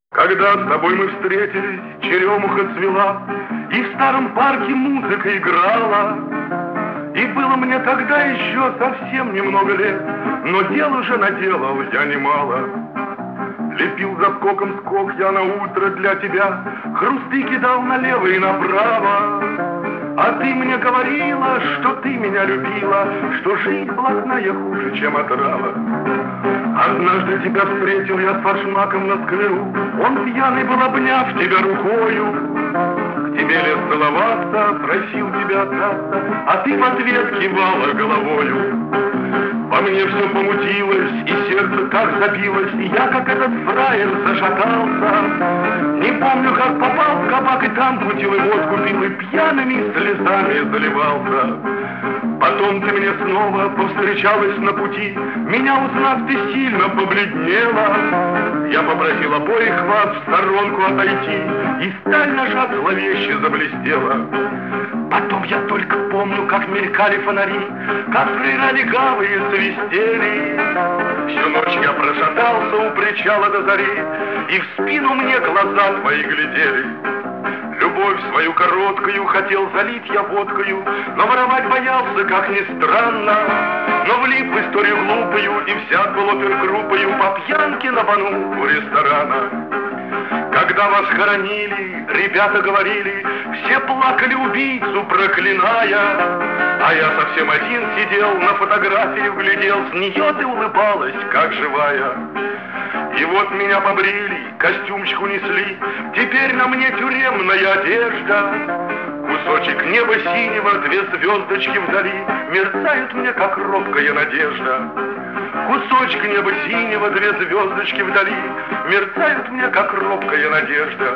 Когда с тобой мы встретились, черемуха цвела, и в старом парке музыка играла. И было мне тогда еще совсем немного лет, но дел уже наделал я немало. Лепил за скоком скок я на утро для тебя, хрусты кидал налево и направо. А ты мне говорила, что ты меня любила, что жизнь блатная хуже, чем отрава. Однажды тебя встретил я с форшмаком на скверу, он пьяный был, обняв тебя рукою. К тебе лез целоваться, просил тебя отдаться, а ты в ответ кивала головою. Во мне все помутилось, и сердце так забилось, и я, как этот фраер, зашатался. Не помню, как попал в кабак, и там кутил и водку пил, и пьяными слезами заливался. Потом ты мне снова повстречалась на пути, меня узнав, ты сильно побледнела. Я попросил обоих вас в сторонку отойти, и сталь наша зловеще заблестела. Потом я только помню, как мелькали фонари, как фрейра легавые свистели. Всю ночь я прошатался у причала до зари, и в спину мне глаза твои глядели. Любовь свою короткую хотел залить я водкою, но воровать боялся, как ни странно. Но влип в историю глупую и взят был опергруппою по пьянке на бану у ресторана. Когда вас хоронили, ребята говорили, все плакали убийцу, проклиная. А я совсем один сидел, на фотографию глядел, с нее ты улыбалась, как живая. И вот меня побрили, костюмчик унесли, теперь на мне тюремная одежда. Кусочек неба синего, две звездочки вдали мерцают мне, как робкая надежда. Кусочек неба синего, две звездочки вдали мерцают мне, как робкая надежда.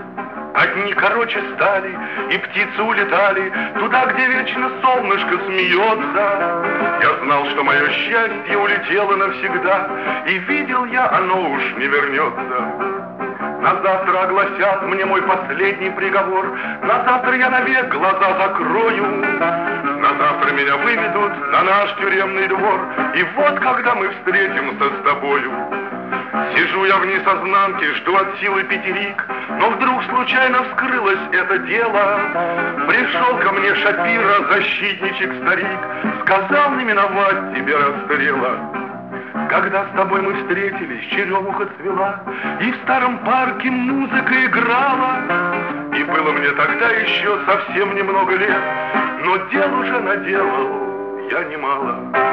Одни короче стали, и птицы улетали туда, где вечно солнышко смеется. Я знал, что мое счастье улетело навсегда, и видел я, оно уж не вернется. На завтра огласят мне мой последний приговор, на завтра я навек глаза закрою. На завтра меня выведут на наш тюремный двор, и вот когда мы встретимся с тобою. Сижу я в несознанке, жду от силы пятерик, но вдруг случайно вскрылось это дело. Пришел ко мне Шапира, защитничек старик, сказал не миновать тебе расстрела. Когда с тобой мы встретились, черемуха цвела, и в старом парке музыка играла. И было мне тогда еще совсем немного лет, но дел уже наделал я немало.